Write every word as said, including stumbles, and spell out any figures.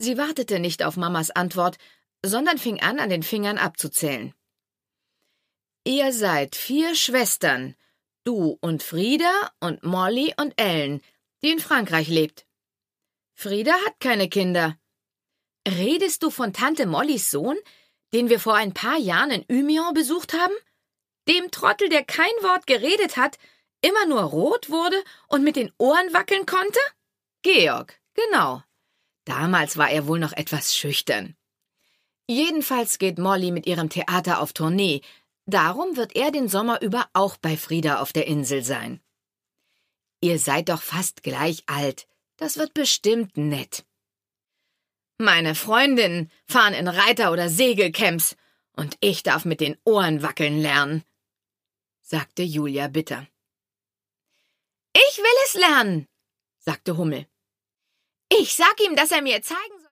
Sie wartete nicht auf Mamas Antwort, sondern fing an, an den Fingern abzuzählen. »Ihr seid vier Schwestern, du und Frieda und Molly und Ellen, die in Frankreich lebt. Frieda hat keine Kinder. Redest du von Tante Mollys Sohn, den wir vor ein paar Jahren in Umeå besucht haben? Dem Trottel, der kein Wort geredet hat, immer nur rot wurde und mit den Ohren wackeln konnte? Georg, genau. Damals war er wohl noch etwas schüchtern. Jedenfalls geht Molly mit ihrem Theater auf Tournee. Darum wird er den Sommer über auch bei Frieda auf der Insel sein. Ihr seid doch fast gleich alt. Das wird bestimmt nett. Meine Freundinnen fahren in Reiter- oder Segelcamps und ich darf mit den Ohren wackeln lernen, sagte Julia bitter. Ich will es lernen, sagte Hummel. Ich sag ihm, dass er mir zeigen soll.